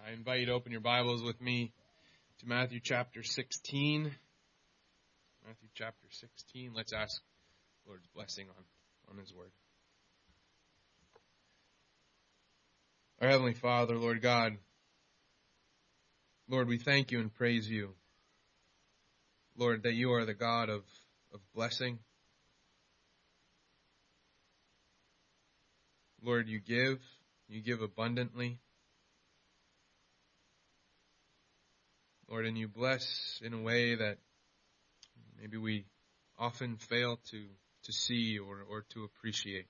I invite you to open your Bibles with me to Matthew chapter 16. Matthew chapter 16. Let's ask the Lord's blessing on His Word. Our Heavenly Father, Lord God, Lord, we thank you and praise you. Lord, that you are the God of blessing. Lord, you give abundantly. Lord, and you bless in a way that maybe we often fail to see or to appreciate.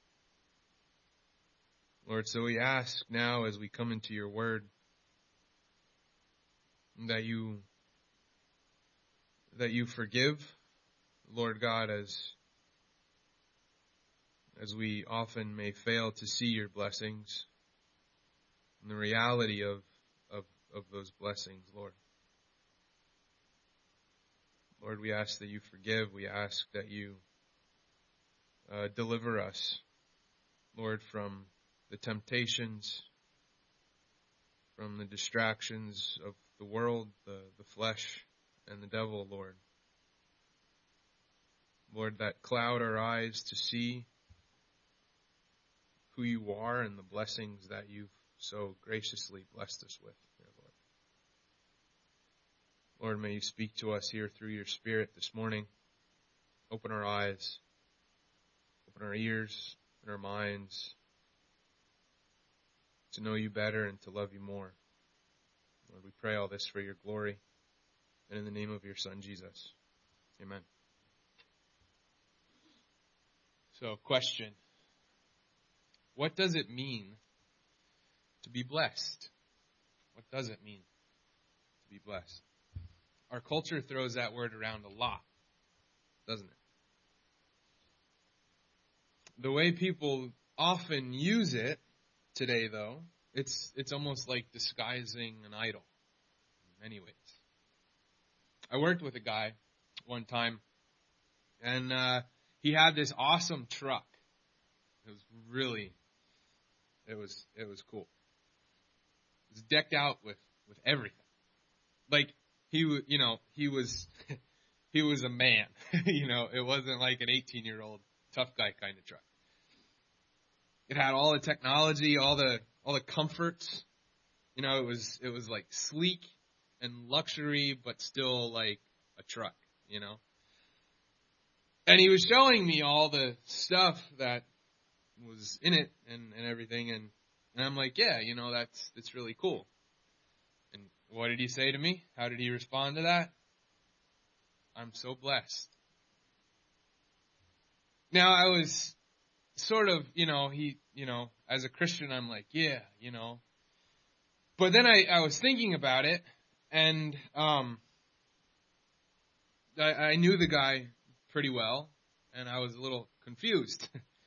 Lord, so we ask now as we come into your word that you forgive, Lord God, as we often may fail to see your blessings and the reality of those blessings, Lord. Lord, we ask that you forgive. We ask that you deliver us, Lord, from the temptations, from the distractions of the world, the flesh, and the devil, Lord. Lord, that cloud our eyes to see who you are and the blessings that you've so graciously blessed us with, dear Lord. Lord, may you speak to us here through your Spirit this morning. Open our eyes, open our ears and our minds to know you better and to love you more. Lord, we pray all this for your glory and in the name of your Son, Jesus. Amen. So, question. What does it mean to be blessed? What does it mean to be blessed? Our culture throws that word around a lot, doesn't it? The way people often use it today, though, it's almost like disguising an idol in many ways. I worked with a guy one time, and he had this awesome truck. It was cool. It was decked out with everything. Like, he was a man. It wasn't like an 18-year-old tough guy kind of truck. It had all the technology, all the comforts. It was like sleek and luxury, but still like a truck, And he was showing me all the stuff that was in it and everything, and I'm like, yeah, that's really cool. And what did he say to me? How did he respond to that? I'm so blessed. Now, I was sort of, as a Christian, I'm like, yeah, But then I was thinking about it, and I knew the guy pretty well, and I was a little confused.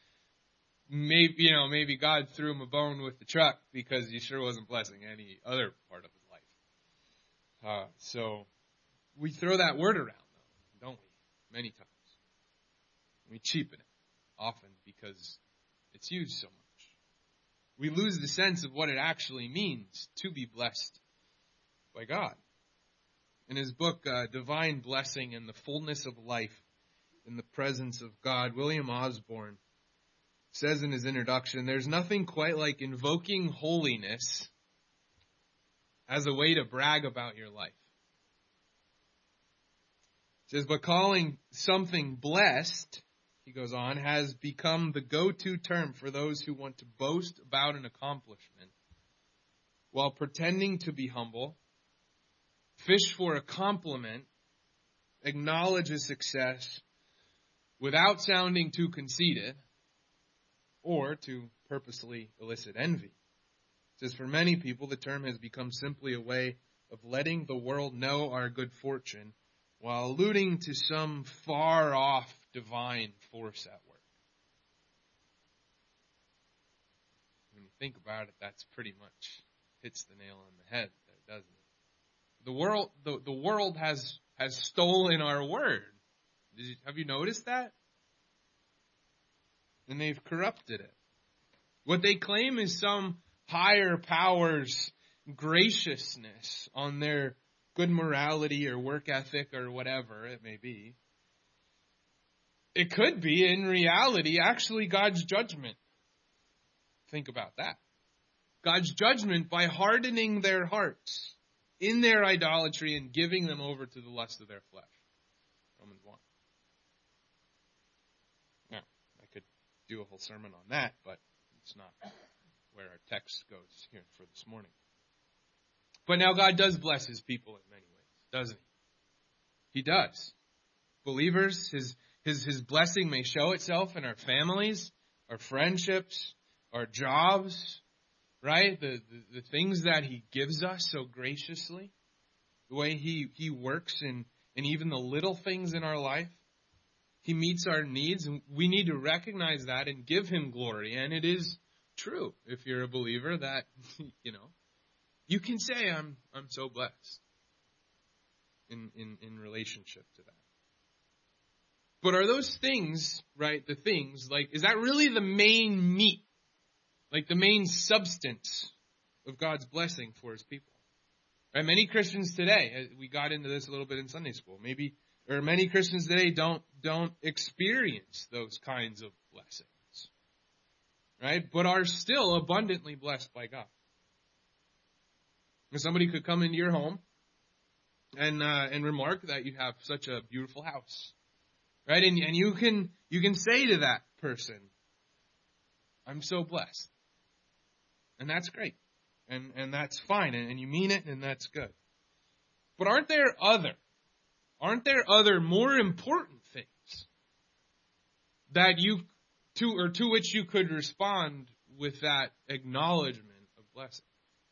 Maybe God threw him a bone with the truck because he sure wasn't blessing any other part of his life. So we throw that word around, though, don't we? Many times. We cheapen it often because it's used so much. We lose the sense of what it actually means to be blessed by God. In his book, Divine Blessing and the Fullness of Life in the Presence of God, William Osborne says in his introduction, there's nothing quite like invoking holiness as a way to brag about your life. He says, but calling something blessed, he goes on, has become the go-to term for those who want to boast about an accomplishment while pretending to be humble, fish for a compliment, acknowledge a success without sounding too conceited, or to purposely elicit envy. It says, for many people, the term has become simply a way of letting the world know our good fortune while alluding to some far-off divine force at work. When you think about it, that's pretty much hits the nail on the head, doesn't it? The world has stolen our word. Have you noticed that? And they've corrupted it. What they claim is some higher power's graciousness, on their good morality or work ethic or whatever it may be. It could be, in reality, actually God's judgment. Think about that. God's judgment by hardening their hearts in their idolatry and giving them over to the lust of their flesh. Romans 1. Now, I could do a whole sermon on that, but it's not where our text goes here for this morning. But now God does bless his people in many ways, doesn't he? He does. Believers, his blessing may show itself in our families, our friendships, our jobs, right? The things that he gives us so graciously, the way he works in even the little things in our life. He meets our needs, and we need to recognize that and give him glory. And it is true, if you're a believer, that, you can say, I'm so blessed in relationship to that. But are those things, right, the things, is that really the main meat, the main substance of God's blessing for his people? Right? Many Christians today, we got into this a little bit in Sunday school, many Christians today don't experience those kinds of blessings, right? But are still abundantly blessed by God. And somebody could come into your home and remark that you have such a beautiful house, right? And you can say to that person, I'm so blessed. And that's great. And that's fine. And you mean it, and that's good. But aren't there other more important things that to which you could respond with that acknowledgement of blessing?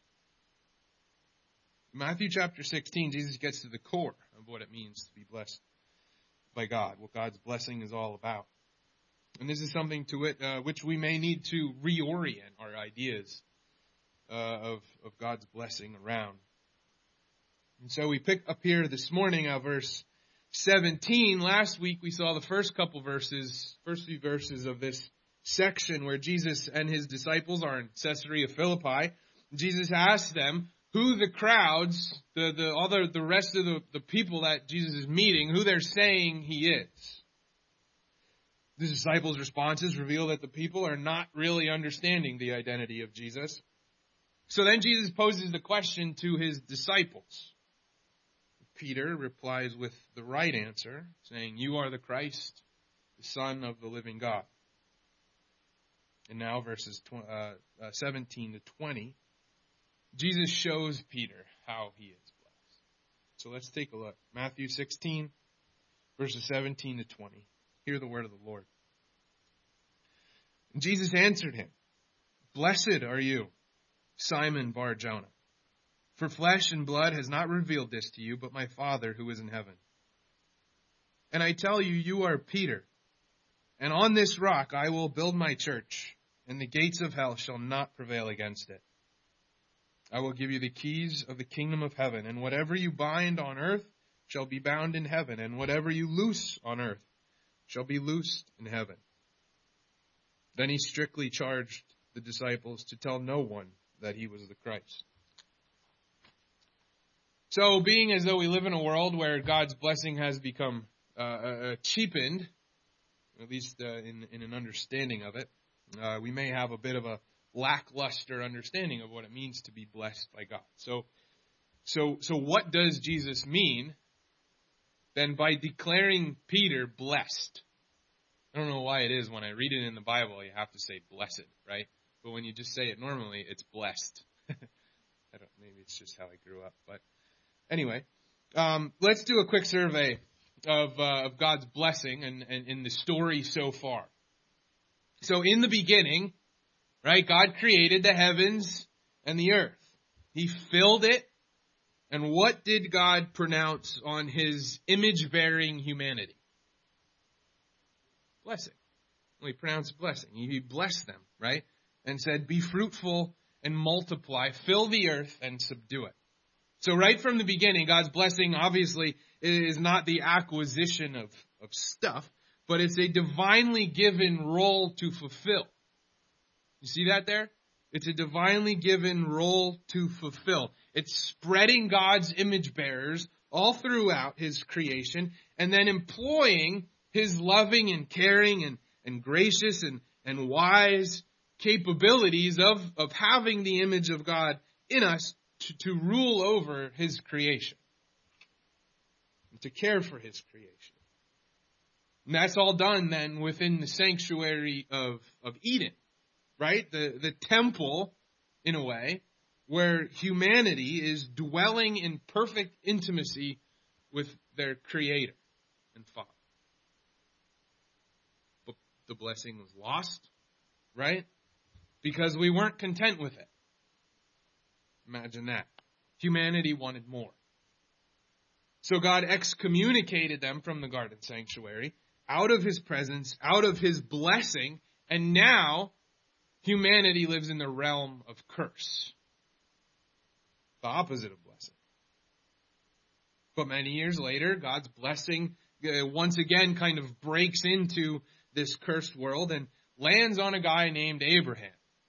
In Matthew chapter 16, Jesus gets to the core of what it means to be blessed by God, what God's blessing is all about. And this is something which we may need to reorient our ideas of God's blessing around. And so we pick up here this morning at verse 17. Last week we saw the first few verses of this section where Jesus and his disciples are in Caesarea Philippi. Jesus asked them who the crowds, the rest of the people that Jesus is meeting, who they're saying he is. The disciples' responses reveal that the people are not really understanding the identity of Jesus. So then Jesus poses the question to his disciples. Peter replies with the right answer, saying, "You are the Christ, the Son of the living God." And now verses 17 to 20, Jesus shows Peter how he is blessed. So let's take a look. Matthew 16, verses 17 to 20. Hear the word of the Lord. And Jesus answered him, "Blessed are you, Simon Bar-Jonah. For flesh and blood has not revealed this to you, but my Father who is in heaven. And I tell you, you are Peter, and on this rock I will build my church, and the gates of hell shall not prevail against it. I will give you the keys of the kingdom of heaven, and whatever you bind on earth shall be bound in heaven, and whatever you loose on earth shall be loosed in heaven." Then he strictly charged the disciples to tell no one that he was the Christ. So, being as though we live in a world where God's blessing has become cheapened, at least in an understanding of it, we may have a bit of a lackluster understanding of what it means to be blessed by God. So what does Jesus mean then by declaring Peter blessed? I don't know why it is when I read it in the Bible, you have to say blessed, right? But when you just say it normally, it's blessed. Maybe it's just how I grew up. But anyway, let's do a quick survey of God's blessing and in the story so far. So in the beginning, right, God created the heavens and the earth. He filled it. And what did God pronounce on his image-bearing humanity? Blessing. Well, he pronounced blessing. He blessed them, right? And said, "Be fruitful and multiply, fill the earth and subdue it." So right from the beginning, God's blessing obviously is not the acquisition of stuff, but it's a divinely given role to fulfill. You see that there? It's a divinely given role to fulfill. It's spreading God's image bearers all throughout his creation and then employing his loving and caring and gracious and wise capabilities of having the image of God in us to rule over his creation, and to care for his creation. And that's all done then within the sanctuary of Eden, right? The temple, in a way, where humanity is dwelling in perfect intimacy with their Creator and Father. But the blessing was lost, right? Because we weren't content with it. Imagine that. Humanity wanted more. So God excommunicated them from the garden sanctuary, out of his presence, out of his blessing, and now humanity lives in the realm of curse. The opposite of blessing. But many years later, God's blessing once again kind of breaks into this cursed world and lands on a guy named Abraham.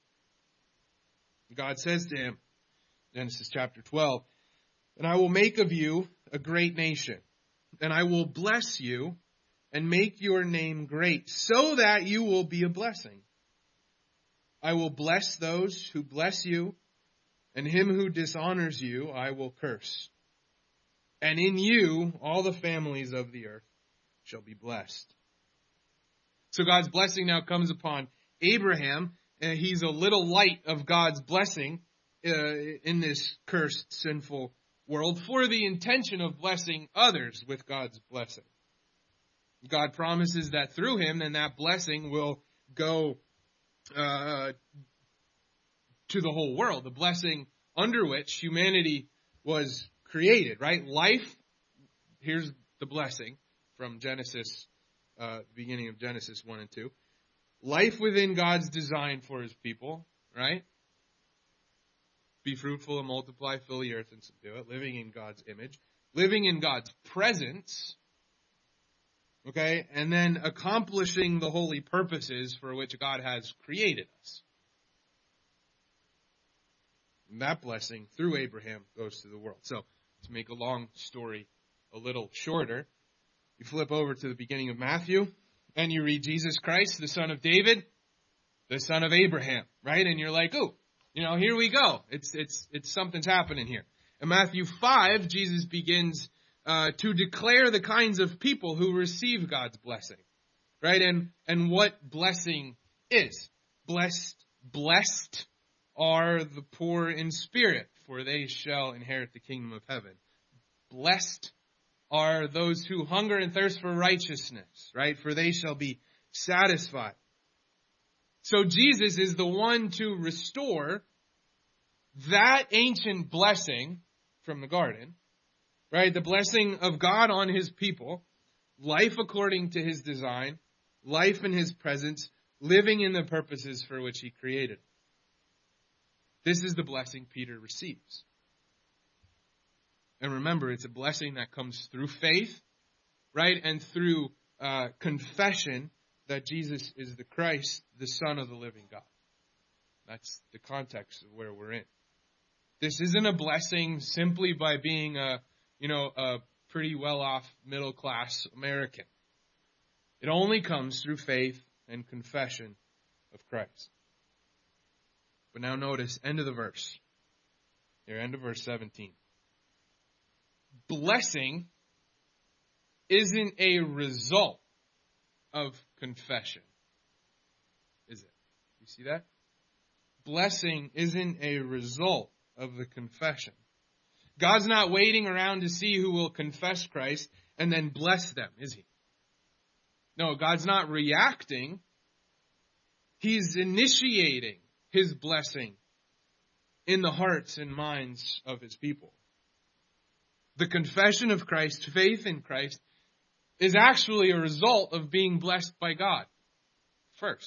God says to him, Genesis chapter 12, "And I will make of you a great nation, and I will bless you and make your name great, so that you will be a blessing. I will bless those who bless you, and him who dishonors you I will curse. And in you all the families of the earth shall be blessed." So God's blessing now comes upon Abraham. He's a little light of God's blessing in this cursed, sinful world for the intention of blessing others with God's blessing. God promises that through him, then that blessing will go to the whole world, the blessing under which humanity was created, right? Life, here's the blessing from Genesis, the beginning of Genesis 1 and 2. Life within God's design for his people, right? Be fruitful and multiply, fill the earth and subdue it. Living in God's image. Living in God's presence. Okay? And then accomplishing the holy purposes for which God has created us. And that blessing through Abraham goes to the world. So, to make a long story a little shorter, you flip over to the beginning of Matthew, and you read Jesus Christ, the son of David, the son of Abraham, right? And you're like, oh, here we go. It's something's happening here. In Matthew 5, Jesus begins to declare the kinds of people who receive God's blessing, right? And what blessing is. Blessed are the poor in spirit, for they shall inherit the kingdom of heaven. Blessed are those who hunger and thirst for righteousness, right? For they shall be satisfied. So Jesus is the one to restore that ancient blessing from the garden, right? The blessing of God on his people, life according to his design, life in his presence, living in the purposes for which he created. This is the blessing Peter receives. And remember, it's a blessing that comes through faith, right? And through confession that Jesus is the Christ, the Son of the living God. That's the context of where we're in. This isn't a blessing simply by being a pretty well-off middle-class American. It only comes through faith and confession of Christ. But now notice, end of the verse. Here, end of verse 17. Blessing isn't a result of confession, is it? You see that? Blessing isn't a result of the confession. God's not waiting around to see who will confess Christ and then bless them, is he? No, God's not reacting. He's initiating his blessing in the hearts and minds of his people. The confession of Christ, faith in Christ, is actually a result of being blessed by God first.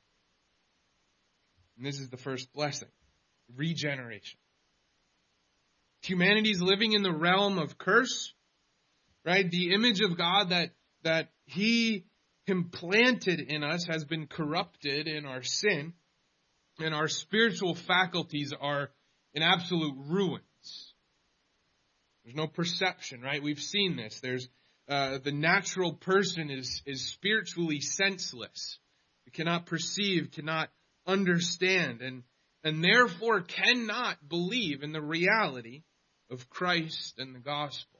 And this is the first blessing, regeneration. Humanity's living in the realm of curse, right? The image of God that he implanted in us has been corrupted in our sin. and our spiritual faculties are in absolute ruins. There's no perception, right? We've seen this. There's the natural person is spiritually senseless. We cannot perceive, cannot understand, and therefore cannot believe in the reality of Christ and the gospel.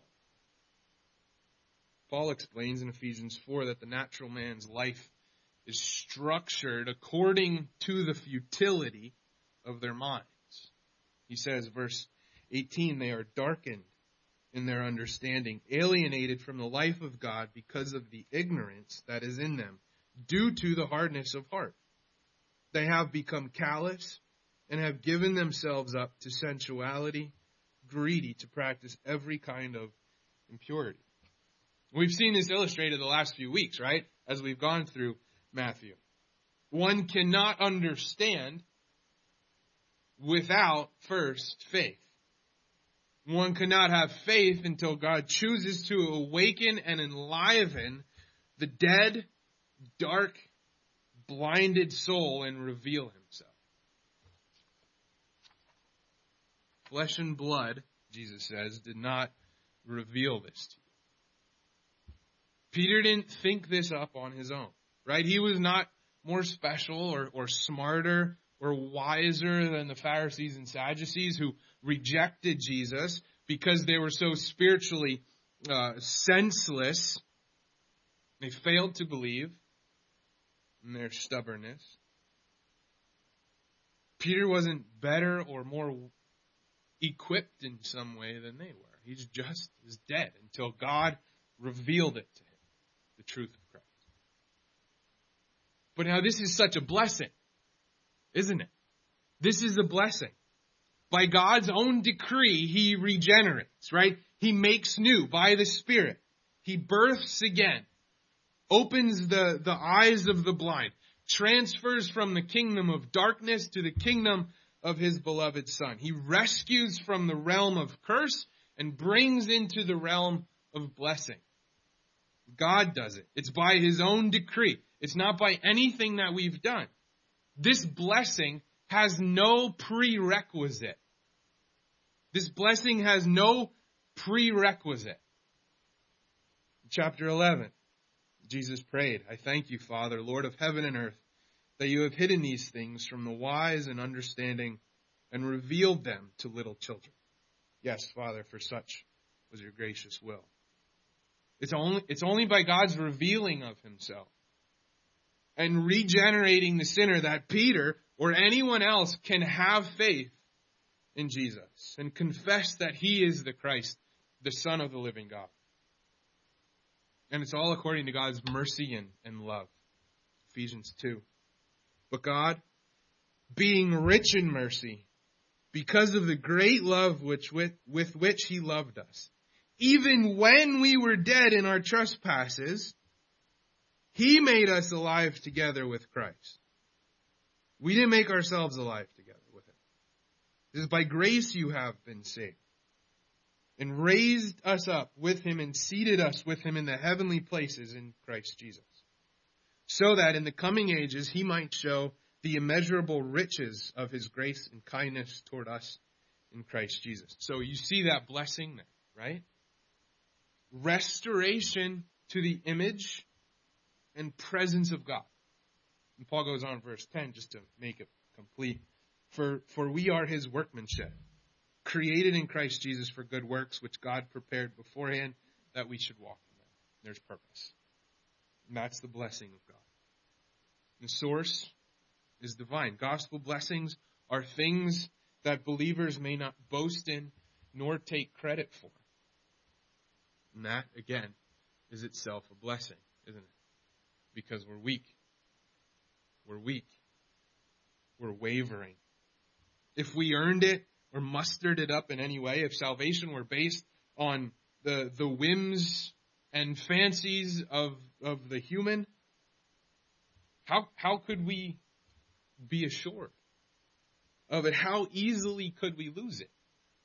Paul explains in Ephesians 4 that the natural man's life is structured according to the futility of their minds. He says, verse 18, they are darkened in their understanding, alienated from the life of God because of the ignorance that is in them, due to the hardness of heart. They have become callous and have given themselves up to sensuality, greedy to practice every kind of impurity. We've seen this illustrated the last few weeks, right? As we've gone through Matthew. One cannot understand without first faith. One cannot have faith until God chooses to awaken and enliven the dead, dark, blinded soul and reveal himself. Flesh and blood, Jesus says, did not reveal this to you. Peter didn't think this up on his own, right? He was not more special or smarter or wiser than the Pharisees and Sadducees who rejected Jesus because they were so spiritually senseless. They failed to believe in their stubbornness. Peter wasn't better or more equipped in some way than they were. He's just as dead until God revealed it to him, the truth of Christ. But now this is such a blessing, isn't it? This is a blessing. By God's own decree, He regenerates, right? He makes new by the Spirit. He births again, opens the eyes of the blind, transfers from the kingdom of darkness to the kingdom of His beloved Son. He rescues from the realm of curse and brings into the realm of blessing. God does it. It's by His own decree. It's not by anything that we've done. This blessing has no prerequisite. This blessing has no prerequisite. Chapter 11, Jesus prayed, I thank you, Father, Lord of heaven and earth, that you have hidden these things from the wise and understanding and revealed them to little children. Yes, Father, for such was your gracious will. It's only by God's revealing of Himself and regenerating the sinner that Peter or anyone else can have faith in Jesus and confess that He is the Christ, the Son of the living God. And it's all according to God's mercy and love. Ephesians 2. But God, being rich in mercy, because of the great love with which He loved us, even when we were dead in our trespasses, He made us alive together with Christ. We didn't make ourselves alive together with Him. It is by grace you have been saved. And raised us up with Him and seated us with Him in the heavenly places in Christ Jesus. So that in the coming ages He might show the immeasurable riches of His grace and kindness toward us in Christ Jesus. So you see that blessing there, right? Restoration to the image and presence of God. And Paul goes on in verse 10 just to make it complete. For we are His workmanship, created in Christ Jesus for good works, which God prepared beforehand that we should walk in them. There's purpose. And that's the blessing of God. The source is divine. Gospel blessings are things that believers may not boast in nor take credit for. And that, again, is itself a blessing, isn't it? Because we're weak. We're weak. We're wavering. If we earned it or mustered it up in any way, if salvation were based on the whims and fancies of the human, how could we be assured of it? How easily could we lose it?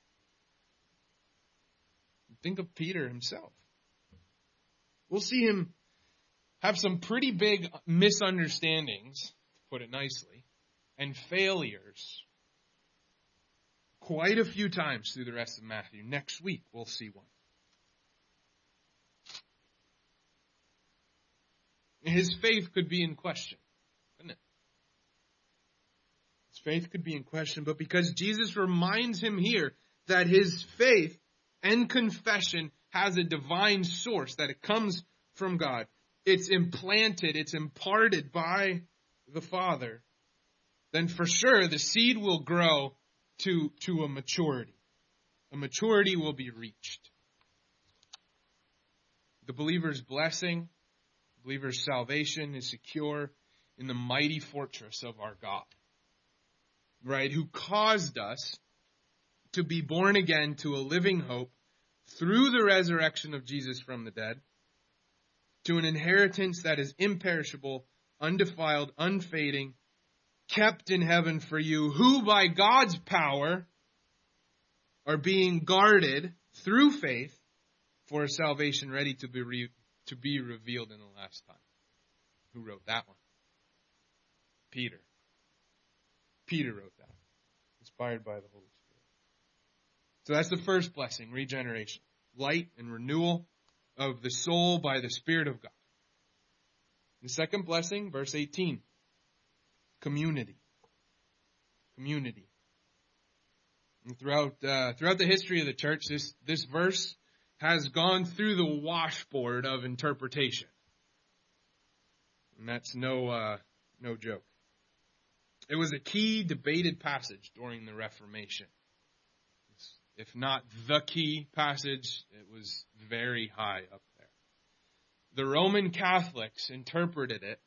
Think of Peter himself. We'll see him have some pretty big misunderstandings, to put it nicely, and failures quite a few times through the rest of Matthew. Next week, we'll see one. His faith could be in question, couldn't it? His faith could be in question, but because Jesus reminds him here that his faith and confession has a divine source, that it comes from God, it's implanted, it's imparted by the Father, then for sure the seed will grow to a maturity. A maturity will be reached. The believer's blessing, the believer's salvation is secure in the mighty fortress of our God, right? Who caused us to be born again to a living hope through the resurrection of Jesus from the dead, to an inheritance that is imperishable, undefiled, unfading, kept in heaven for you, who by God's power are being guarded through faith for a salvation ready to be revealed in the last time. Who wrote that one? Peter. Peter wrote that, inspired by the Holy Spirit. So that's the first blessing, regeneration. Light and renewal of the soul by the Spirit of God. The second blessing, verse 18. Community. Community. And throughout the history of the church, this verse has gone through the washboard of interpretation. And that's no joke. It was a key debated passage during the Reformation. If not the key passage, it was very high up there. The Roman Catholics interpreted it,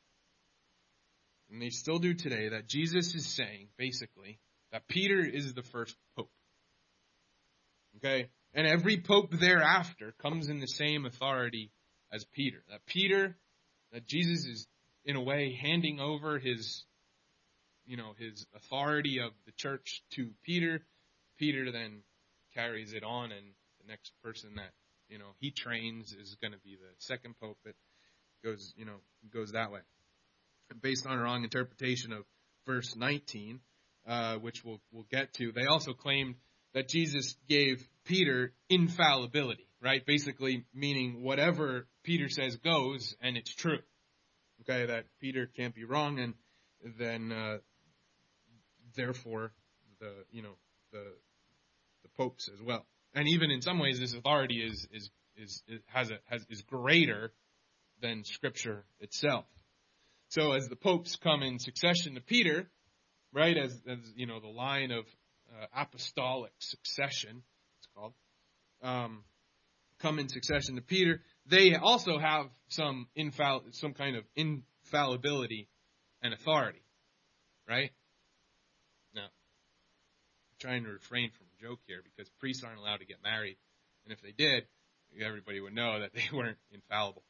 and they still do today, that Jesus is saying, basically, that Peter is the first pope. Okay? And every pope thereafter comes in the same authority as Peter. That Jesus is, in a way, handing over his authority of the church to Peter. Peter then carries it on, and the next person that, he trains is going to be the second pope. It goes that way. Based on a wrong interpretation of verse 19, which we'll get to, they also claimed that Jesus gave Peter infallibility, right? Basically meaning whatever Peter says goes, and it's true. Okay, that Peter can't be wrong, and then therefore the popes as well. And even in some ways, this authority is greater than Scripture itself. So as the popes come in succession to Peter, right, as the line of apostolic succession, it's called, come in succession to Peter, they also have some kind of infallibility and authority, right? Now, I'm trying to refrain from a joke here because priests aren't allowed to get married, and if they did, everybody would know that they weren't infallible.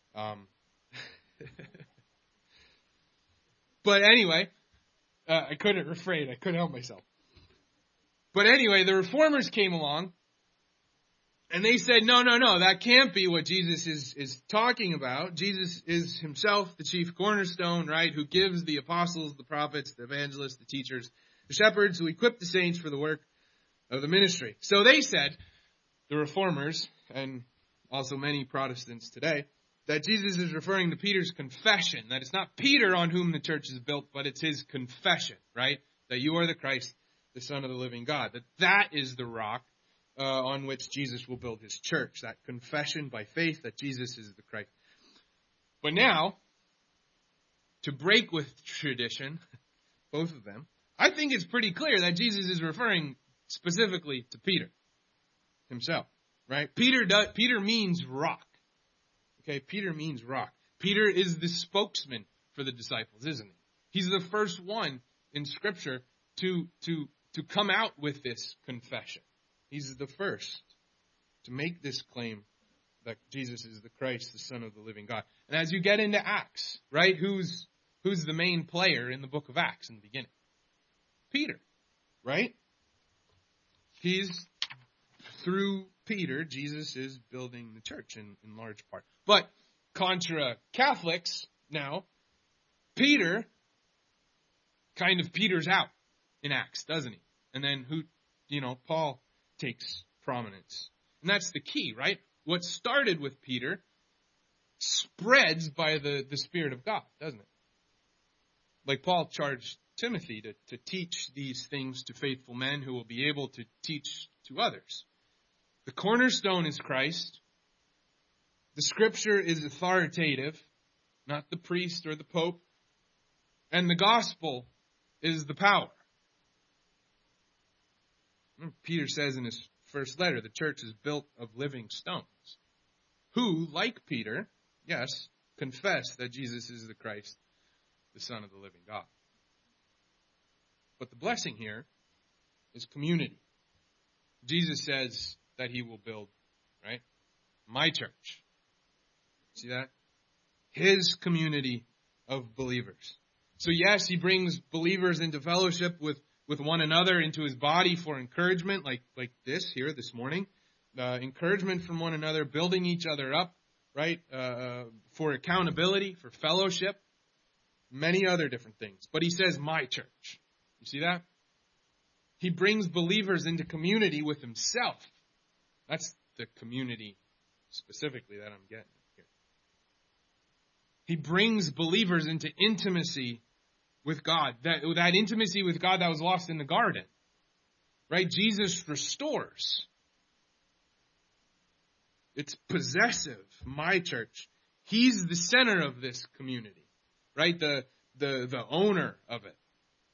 But anyway, I couldn't refrain. I couldn't help myself. But anyway, the reformers came along, and they said, no, that can't be what Jesus is talking about. Jesus is himself the chief cornerstone, right, who gives the apostles, the prophets, the evangelists, the teachers, the shepherds, who equip the saints for the work of the ministry. So they said, the reformers, and also many Protestants today, that Jesus is referring to Peter's confession, that it's not Peter on whom the church is built, but it's his confession, right? That you are the Christ, the Son of the living God. That is the rock on which Jesus will build his church. That confession by faith that Jesus is the Christ. But now, to break with tradition, both of them, I think it's pretty clear that Jesus is referring specifically to Peter himself, right? Peter means rock. Okay, Peter means rock. Peter is the spokesman for the disciples, isn't he? He's the first one in Scripture to come out with this confession. He's the first to make this claim that Jesus is the Christ, the Son of the living God. And as you get into Acts, right, who's the main player in the book of Acts in the beginning? Peter, right? Through Peter, Jesus is building the church in large part. But contra Catholics, now, Peter kind of peters out in Acts, doesn't he? And then Paul takes prominence. And that's the key, right? What started with Peter spreads by the Spirit of God, doesn't it? Like Paul charged Timothy to teach these things to faithful men who will be able to teach to others. The cornerstone is Christ. The Scripture is authoritative, not the priest or the pope. And the gospel is the power. Peter says in his first letter, the church is built of living stones, who, like Peter, yes, confess that Jesus is the Christ, the Son of the living God. But the blessing here is community. Jesus says that he will build, right? My church. See that? His community of believers. So yes, he brings believers into fellowship with one another, into his body for encouragement, like this here this morning. Encouragement from one another, building each other up, right? For accountability, for fellowship, many other different things. But he says, my church. You see that? He brings believers into community with himself. That's the community specifically that I'm getting at here. He brings believers into intimacy with God. That intimacy with God that was lost in the garden. Right? Jesus restores. It's possessive. My church. He's the center of this community. Right? The owner of it.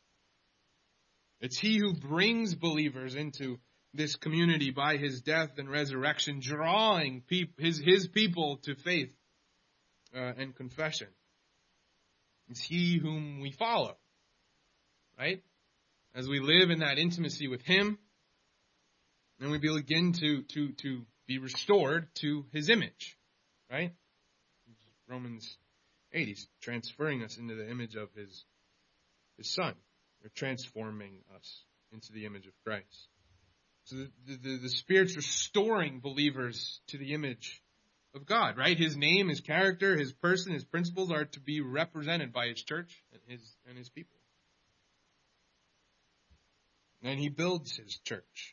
It's he who brings believers into this community by his death and resurrection, drawing his people to faith and confession. It's he whom we follow, right? As we live in that intimacy with him, then we begin to be restored to his image, right? Romans 8, he's transferring us into the image of his Son. Or transforming us into the image of Christ. So the Spirit's restoring believers to the image of God, right? His name, his character, his person, his principles are to be represented by his church and his people. And he builds his church.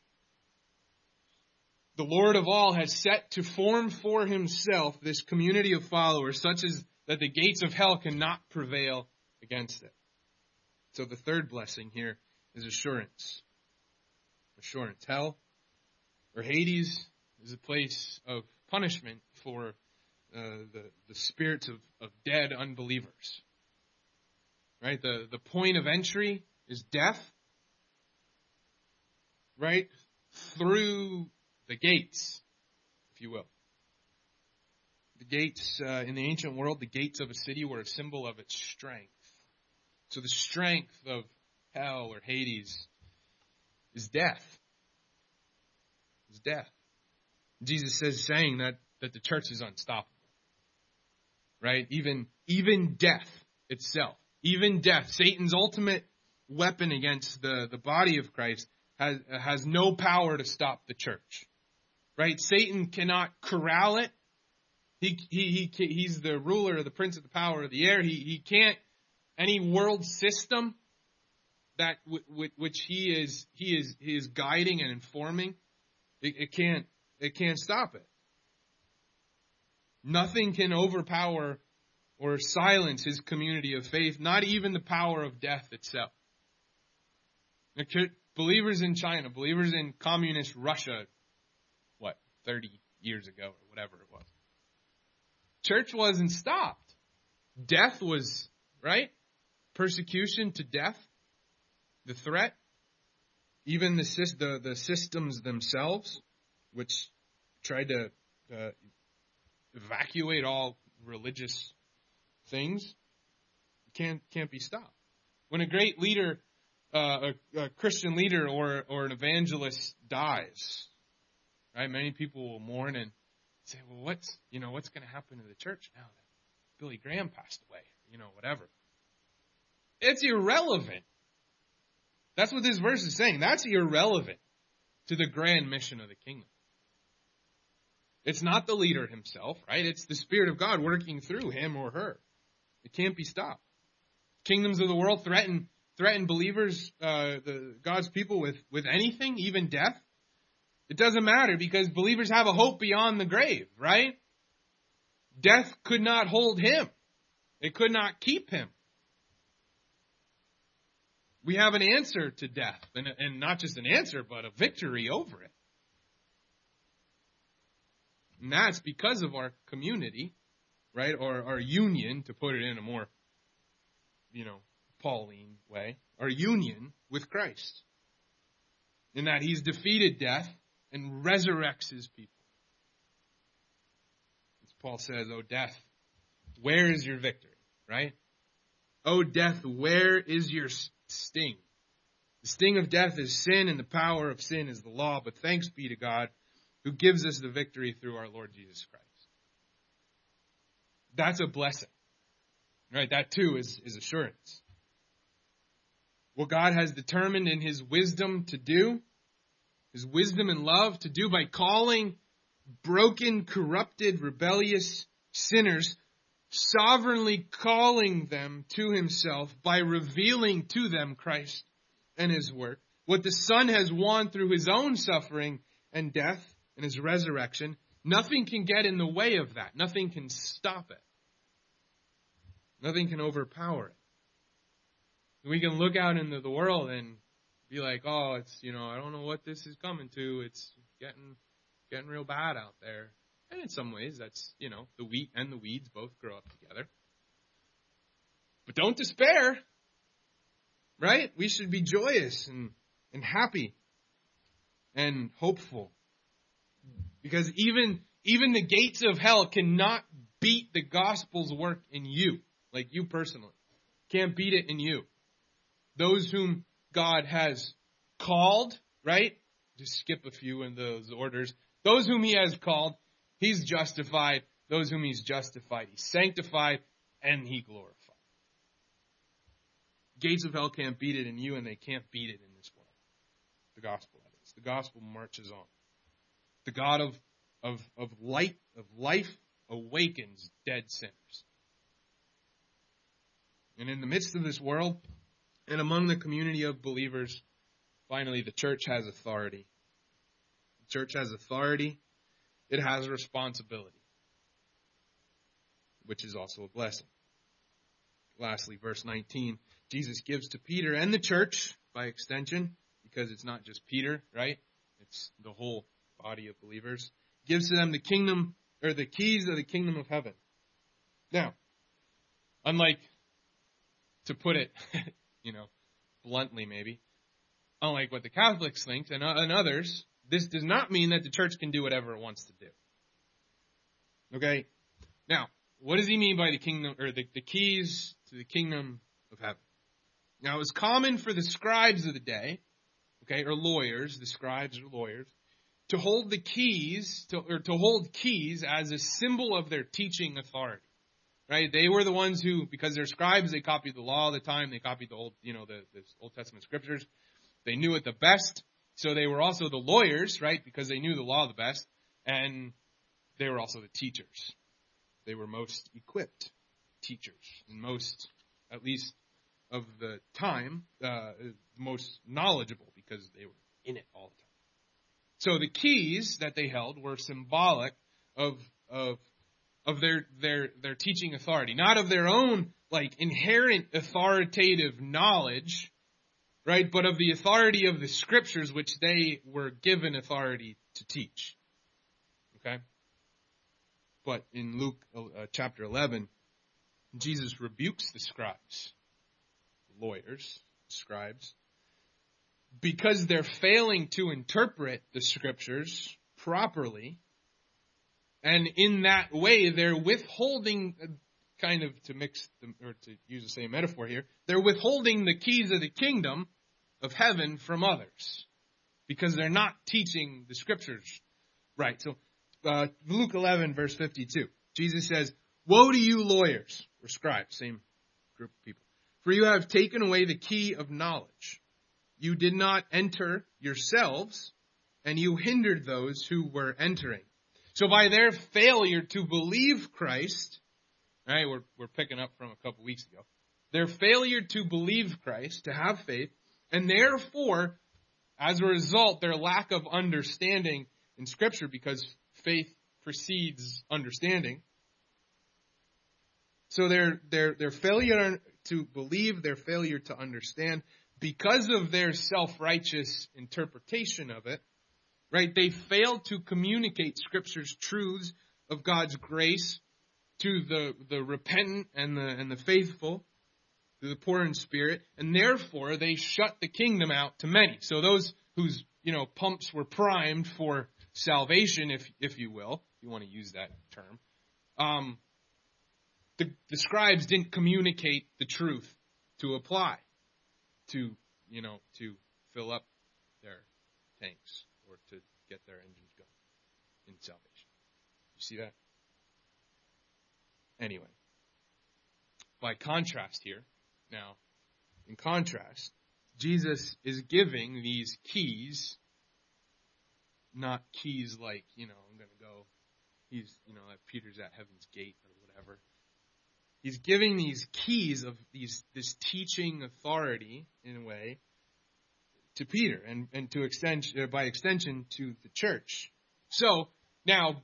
The Lord of all has set to form for himself this community of followers, such as that the gates of hell cannot prevail against it. So the third blessing here is assurance. Assurance. Hell, or Hades, is a place of punishment for the spirits of dead unbelievers. Right? The point of entry is death. Right? Through the gates, if you will. The gates, in the ancient world, the gates of a city were a symbol of its strength. So the strength of hell or Hades is death. Is death. Jesus saying that the church is unstoppable. Right? Even death itself. Even death. Satan's ultimate weapon against the body of Christ has no power to stop the church. Right? Satan cannot corral it. He's the ruler, the prince of the power of the air. He can't. Any world system that which he is guiding and informing, it can't stop it. Nothing can overpower or silence his community of faith, not even the power of death itself. Believers in China, believers in communist Russia, 30 years ago or whatever it was. Church wasn't stopped. Death was, right? Persecution to death, the threat, even the systems themselves, which tried to evacuate all religious things, can't be stopped. When a great leader, a Christian leader or an evangelist dies, right? Many people will mourn and say, well, what's going to happen to the church now that Billy Graham passed away? Whatever. It's irrelevant. That's what this verse is saying. That's irrelevant to the grand mission of the kingdom. It's not the leader himself, right? It's the Spirit of God working through him or her. It can't be stopped. Kingdoms of the world threaten threaten believers, God's people with anything, even death? It doesn't matter because believers have a hope beyond the grave, right? Death could not hold him. It could not keep him. We have an answer to death, and not just an answer, but a victory over it. And that's because of our community, right? Or our union, to put it in a more, Pauline way. Our union with Christ. In that he's defeated death and resurrects his people. As Paul says, "O death, where is your victory?" Right? "O death, where is your sting?" The sting of death is sin, and the power of sin is the law. But thanks be to God, who gives us the victory through our Lord Jesus Christ. That's a blessing. Right? That too is assurance. What God has determined in his wisdom to do, his wisdom and love to do by calling broken, corrupted, rebellious sinners, sovereignly calling them to himself by revealing to them Christ and his work. What the Son has won through his own suffering and death and his resurrection, nothing can get in the way of that. Nothing can stop it. Nothing can overpower it. We can look out into the world and be like, "Oh, it's, I don't know what this is coming to. It's getting real bad out there." And in some ways, that's, the wheat and the weeds both grow up together. But don't despair, right? We should be joyous and happy and hopeful. Because even the gates of hell cannot beat the gospel's work in you, like you personally. Can't beat it in you. Those whom God has called, right? Just skip a few in those orders. Those whom he has called, he's justified. Those whom he's justified, he's sanctified, and he glorified. Gates of hell can't beat it in you, and they can't beat it in this world. The gospel, that is. The gospel marches on. The God of light, of life, awakens dead sinners. And in the midst of this world, and among the community of believers, finally, the church has authority. The church has authority. It has responsibility, which is also a blessing. Lastly, verse 19, Jesus gives to Peter and the church, by extension, because it's not just Peter, right? It's the whole body of believers. Gives to them the kingdom, or the keys of the kingdom of heaven. Now, unlike, to put it, bluntly maybe, unlike what the Catholics think and others, this does not mean that the church can do whatever it wants to do. Okay? Now, what does he mean by the kingdom, or the keys to the kingdom of heaven? Now, it was common for the scribes of the day, okay, or lawyers, the scribes or lawyers, to hold the keys, to hold keys as a symbol of their teaching authority. Right? They were the ones who, because they're scribes, they copied the law all the time. They copied the Old, the Old Testament scriptures. They knew it the best. So they were also the lawyers, right? Because they knew the law the best. And they were also the teachers. They were most equipped teachers. And most, at least of the time, most knowledgeable because they were in it all the time. So the keys that they held were symbolic of their teaching authority, not of their own inherent authoritative knowledge, right? But of the authority of the scriptures, which they were given authority to teach. Okay? But in Luke chapter 11, Jesus rebukes the scribes, lawyers, scribes, because they're failing to interpret the scriptures properly. And in that way, they're withholding, kind of to mix them, or to use the same metaphor here, they're withholding the keys of the kingdom of heaven from others. Because they're not teaching the scriptures right. So, Luke 11, verse 52, Jesus says, "Woe to you lawyers," or scribes, same group of people, "for you have taken away the key of knowledge. You did not enter yourselves, and you hindered those who were entering." So by their failure to believe Christ, right, we're picking up from a couple weeks ago, their failure to believe Christ, to have faith, and therefore, as a result, their lack of understanding in Scripture, because faith precedes understanding. So their failure to believe, their failure to understand, because of their self-righteous interpretation of it, right? They fail to communicate Scripture's truths of God's grace to the repentant and the faithful, to the poor in spirit, and therefore they shut the kingdom out to many. So those whose pumps were primed for salvation, if you will, if you want to use that term, the scribes didn't communicate the truth to apply to fill up their tanks or to get their engines going in salvation. You see that? Anyway, by contrast here, now, in contrast, Jesus is giving these keys, not keys like, I'm going to go, he's, like Peter's at heaven's gate or whatever. He's giving these keys of this teaching authority, in a way, to Peter and by extension to the church. So, now,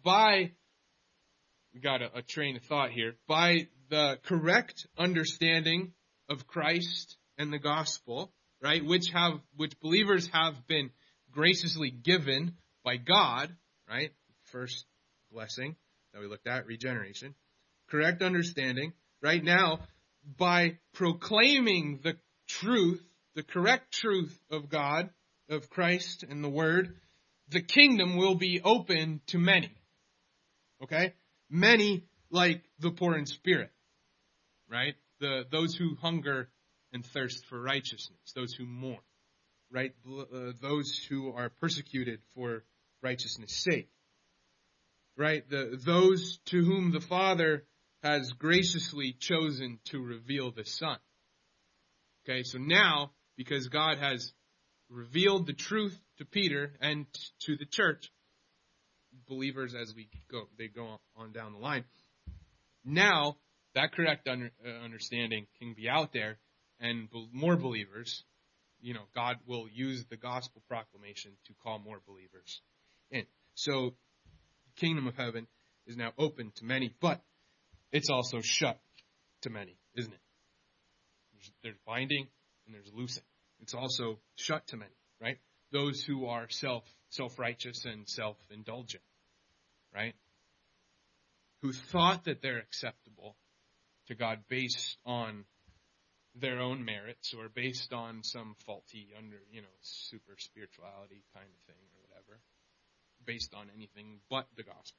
we got a train of thought here, by the correct understanding of Christ and the gospel, right, which believers have been graciously given by God, right, first blessing that we looked at, regeneration, correct understanding, right now, by proclaiming the truth, the correct truth of God, of Christ and the Word, the kingdom will be open to many, okay, many like the poor in spirit, right? Those who hunger and thirst for righteousness, those who mourn, right? Those who are persecuted for righteousness' sake, right? Those to whom the Father has graciously chosen to reveal the Son. Okay, so now, because God has revealed the truth to Peter and to the church, believers as they go on down the line, now that correct understanding can be out there, and more believers, God will use the gospel proclamation to call more believers in. So, the kingdom of heaven is now open to many, but it's also shut to many, isn't it? There's binding and there's loosing. It's also shut to many, right? Those who are self-righteous and self-indulgent, right? Who thought that they're acceptable to God based on their own merits or based on some faulty super spirituality kind of thing or whatever, based on anything but the gospel.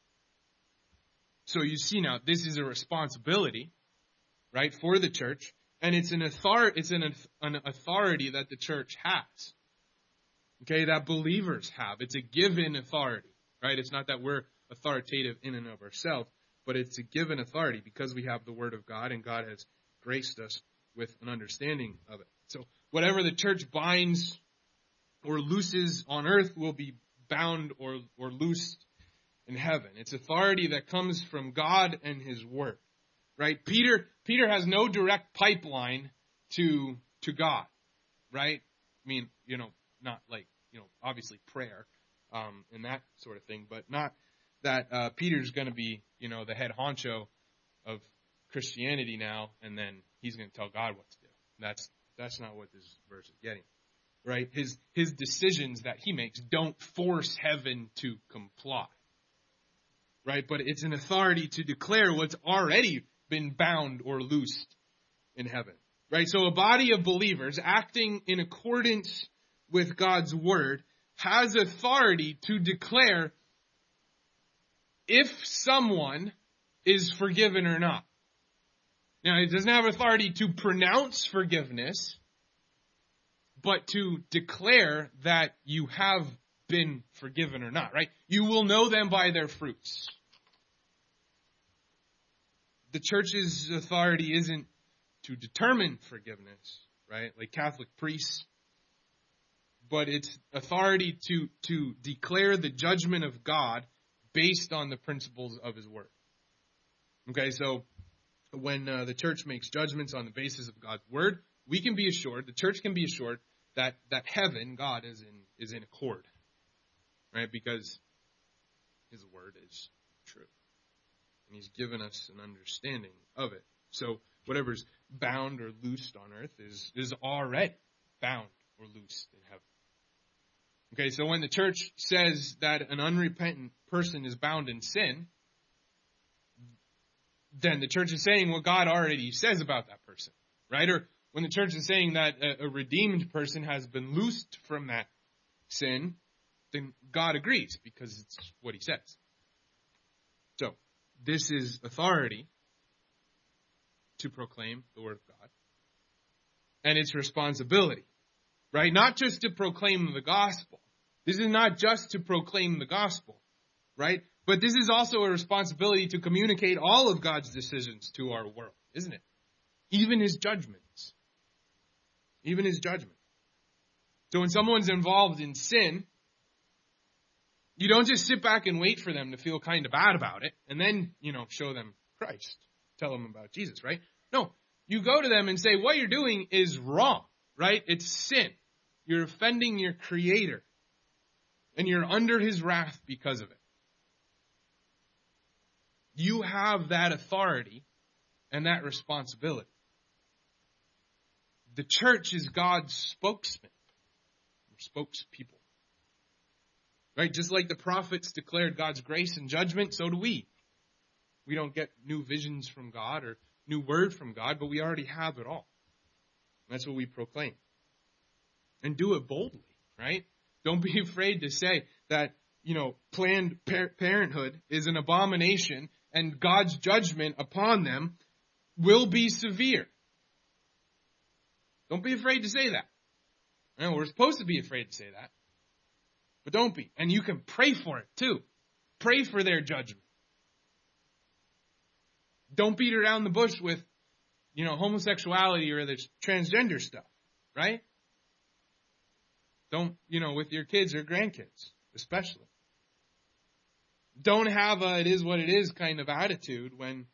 So you see now, this is a responsibility, right, for the church, and it's an authority that the church has, okay, that believers have. It's a given authority, right? It's not that we're authoritative in and of ourselves, but it's a given authority because we have the Word of God, and God has graced us with an understanding of it. So whatever the church binds or looses on earth will be bound or loosed in heaven. It's authority that comes from God and His Word, right? Peter has no direct pipeline to God, right? I mean, not like, obviously prayer, and that sort of thing, but not that Peter's going to be, the head honcho of Christianity now, and then he's going to tell God what to do. That's not what this verse is getting, right? His decisions that he makes don't force heaven to comply, right? But it's an authority to declare what's already been bound or loosed in heaven, right? So a body of believers acting in accordance with God's word has authority to declare if someone is forgiven or not. Now, it doesn't have authority to pronounce forgiveness, but to declare that you have been forgiven or not, right? You will know them by their fruits. The church's authority isn't to determine forgiveness, right? Like Catholic priests, but it's authority to declare the judgment of God based on the principles of His Word. Okay, so when the church makes judgments on the basis of God's word, we can be assured, the church can be assured that heaven, God, is in accord, right? Because his word is true. And he's given us an understanding of it. So whatever's bound or loosed on earth is already bound or loosed in heaven. Okay, so when the church says that an unrepentant person is bound in sin, then the church is saying what God already says about that person, right? Or when the church is saying that a redeemed person has been loosed from that sin, then God agrees because it's what he says. So, this is authority to proclaim the word of God. And it's responsibility, right? Not just to proclaim the gospel. This is not just to proclaim the gospel, right? But this is also a responsibility to communicate all of God's decisions to our world, isn't it? Even his judgments. Even his judgment. So when someone's involved in sin, you don't just sit back and wait for them to feel kind of bad about it and then, show them Christ. Tell them about Jesus, right? No, you go to them and say, what you're doing is wrong, right? It's sin. You're offending your Creator. And you're under his wrath because of it. You have that authority and that responsibility. The church is God's spokesman, or spokespeople. Right? Just like the prophets declared God's grace and judgment, so do we. We don't get new visions from God or new word from God, but we already have it all. That's what we proclaim. And do it boldly, right? Don't be afraid to say that, Planned Parenthood is an abomination and God's judgment upon them will be severe. Don't be afraid to say that. No, we're supposed to be afraid to say that. But don't be. And you can pray for it too. Pray for their judgment. Don't beat around the bush with, homosexuality or this transgender stuff, right? Don't, with your kids or grandkids, especially. Don't have a it is what it is kind of attitude when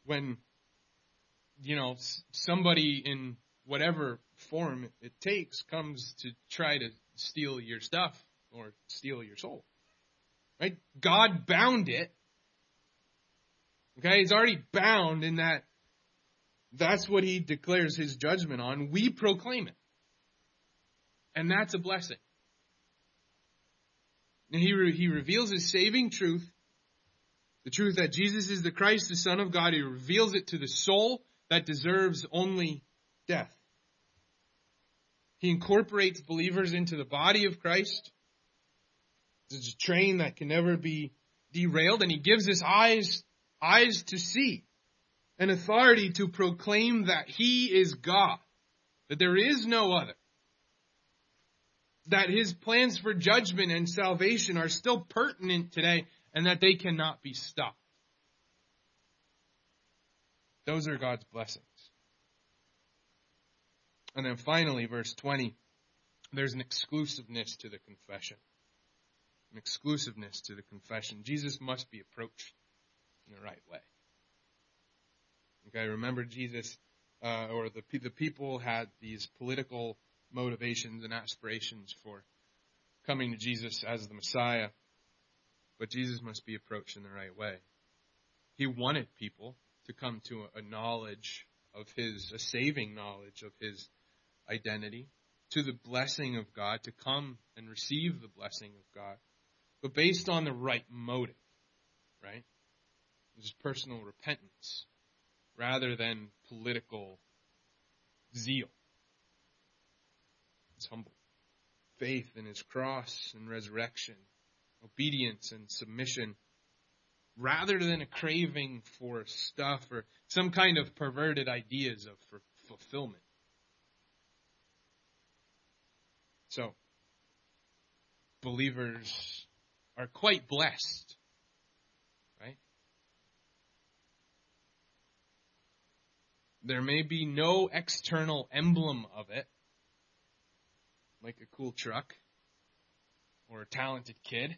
somebody in whatever form it takes comes to try to steal your stuff or steal your soul. Right? God bound it. Okay? It's already bound in that that's what he declares his judgment on. We proclaim it. And that's a blessing. And he reveals his saving truth, the truth that Jesus is the Christ, the Son of God. He reveals it to the soul that deserves only death. He incorporates believers into the body of Christ. It's a train that can never be derailed, and he gives us eyes to see, and authority to proclaim that he is God, that there is no other. That his plans for judgment and salvation are still pertinent today and that they cannot be stopped. Those are God's blessings. And then finally, verse 20, there's an exclusiveness to the confession. An exclusiveness to the confession. Jesus must be approached in the right way. Okay, remember Jesus, or the people had these political motivations and aspirations for coming to Jesus as the Messiah. But Jesus must be approached in the right way. He wanted people to come to a knowledge of a saving knowledge of his identity, to the blessing of God, to come and receive the blessing of God, but based on the right motive, right? This is personal repentance rather than political zeal. It's humble faith in his cross and resurrection, obedience and submission, rather than a craving for stuff or some kind of perverted ideas of fulfillment. So, believers are quite blessed, right? There may be no external emblem of it, like a cool truck, or a talented kid,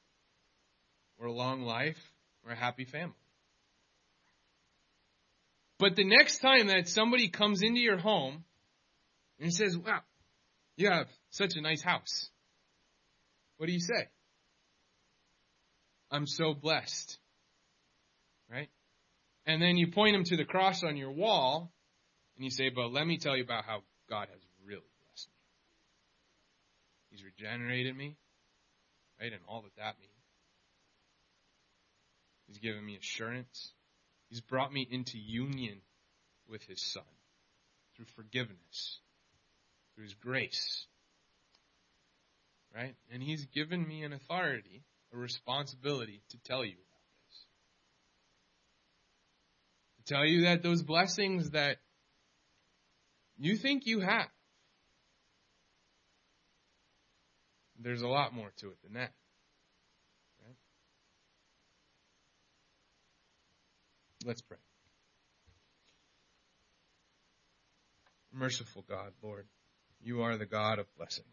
or a long life, or a happy family. But the next time that somebody comes into your home and says, wow, you have such a nice house, what do you say? I'm so blessed. Right? And then you point them to the cross on your wall and you say, but let me tell you about how God has really blessed me. He's regenerated me. Right? And all that means. He's given me assurance. He's brought me into union with His Son through forgiveness, through His grace. Right? And He's given me an authority, a responsibility to tell you about this. To tell you that those blessings that you think you have, there's a lot more to it than that. Right? Let's pray. Merciful God, Lord, you are the God of blessing.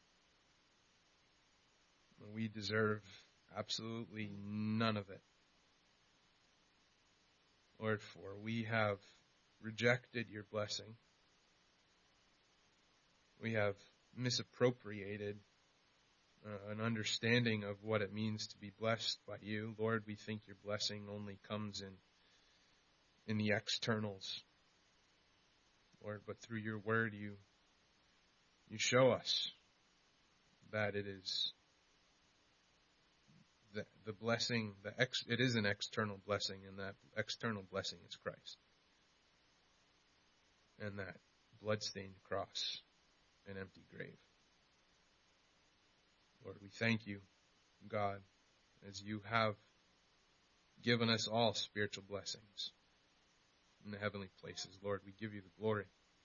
We deserve absolutely none of it. Lord, for we have rejected your blessing. We have misappropriated an understanding of what it means to be blessed by you. Lord, we think your blessing only comes in the externals. Lord, but through your word, you show us that it is the blessing, it is an external blessing, and that external blessing is Christ. And that bloodstained cross and empty grave. Lord, we thank you, God, as you have given us all spiritual blessings in the heavenly places. Lord, we give you the glory.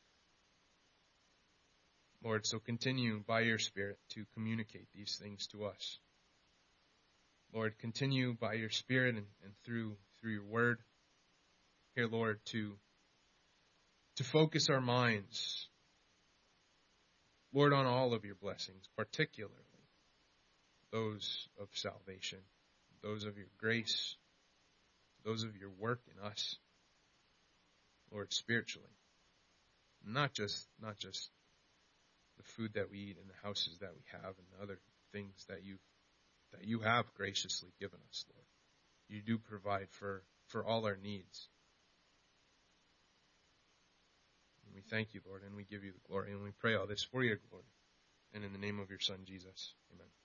Lord, so continue by your Spirit to communicate these things to us. Lord, continue by your Spirit and through your word here, Lord, to focus our minds, Lord, on all of your blessings, particularly those of salvation, those of your grace, those of your work in us, Lord, spiritually. Not just the food that we eat and the houses that we have and the other things that you have graciously given us, Lord. You do provide for all our needs. And we thank you, Lord, and we give you the glory, and we pray all this for your glory. And in the name of your Son, Jesus, amen.